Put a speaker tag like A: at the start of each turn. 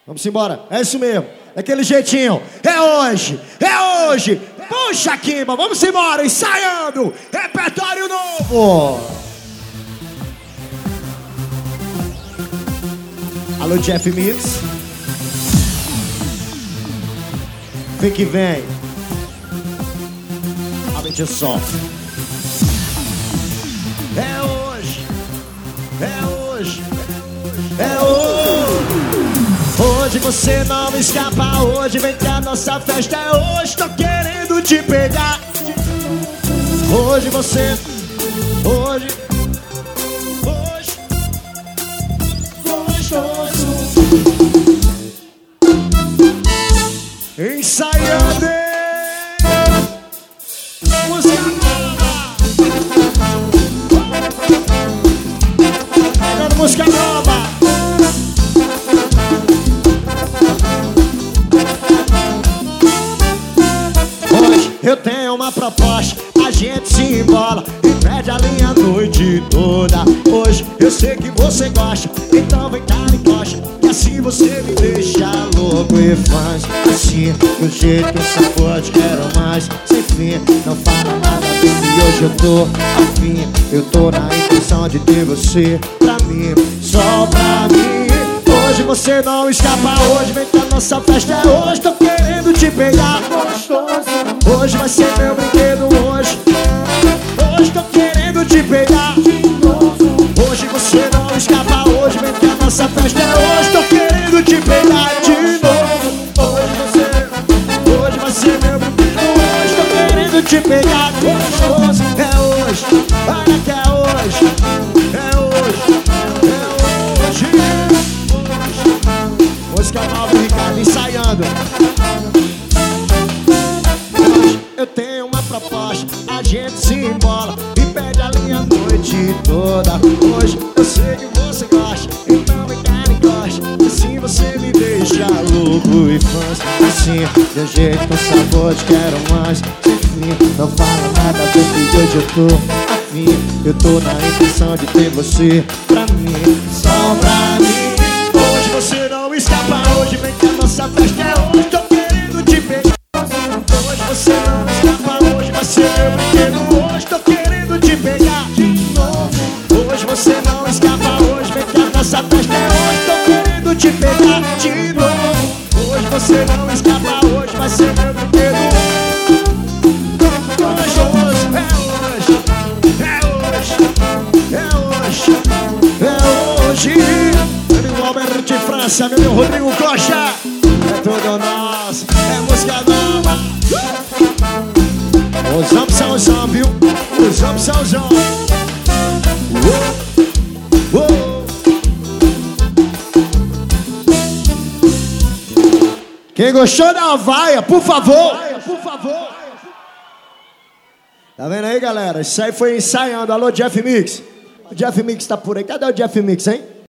A: Vamos embora, é isso mesmo. Daquele jeitinho. É hoje, é hoje. Puxa, Kimba, vamos embora, ensaiando. Repertório novo. Alô, Jeff Mix. Vem que vem. Aumente o som. É hoje, é hoje, é hoje. Hoje você não me escapa, hoje vem que a nossa festa é hoje. Tô querendo te pegar. Hoje você, hoje, gostoso. Ensaiando. Música nova. Pegando música nova. Eu tenho uma proposta, a gente se embola e perde a linha a noite toda. Hoje eu sei que você gosta, então vem cá e encosta, que assim você me deixa louco e faz assim, do jeito que eu só pode, quero mais, sem fim. Não fala nada, baby, hoje eu tô afim. Eu tô na intenção de ter você pra mim, só pra mim. Hoje você não escapa, hoje vem que a nossa festa é hoje. Tô querendo te pegar, gostoso. Hoje vai ser meu brinquedo, hoje. Hoje tô querendo te pegar de novo. Hoje você não escapa, hoje vem que a nossa festa é hoje. Tô querendo te pegar de novo. Hoje vai ser meu brinquedo, hoje. Tô querendo te pegar, gostoso. É hoje, olha que é hoje. É hoje, é hoje. Música nova, Ricardo, ensaiando. Hoje eu tenho uma proposta, a gente se embola e perde a linha a noite toda. Hoje eu sei que você gosta, então vem cá e encosta, assim você me deixa louco e fãs. Assim, do jeito com sabor de quero mais, sem fim. Não fala nada, baby, hoje eu tô afim. Eu tô na intenção de ter você pra mim, só pra mim. Hoje você não escapa, hoje vem que a nossa festa é hoje. Tô querendo te pegar. Hoje você não escapa, hoje vai ser meu brinquedo, hoje. Tô querendo te pegar de novo. Hoje você não escapa, hoje vem que a nossa festa é hoje. Tô querendo te pegar de novo. Hoje você não escapa, hoje vai ser meu brinquedo. Hoje, é hoje, é hoje, é hoje, é hoje. Albert de França, meu Rodrigo Costa. É tudo nosso, é música nova. Os homens são os homens, viu? Os homens são os homens. Quem gostou dá uma vaia, por favor. Tá vendo aí, galera? Isso aí foi ensaiando. Alô, Jeff Mix. O Jeff Mix tá por aí. Cadê o Jeff Mix, hein?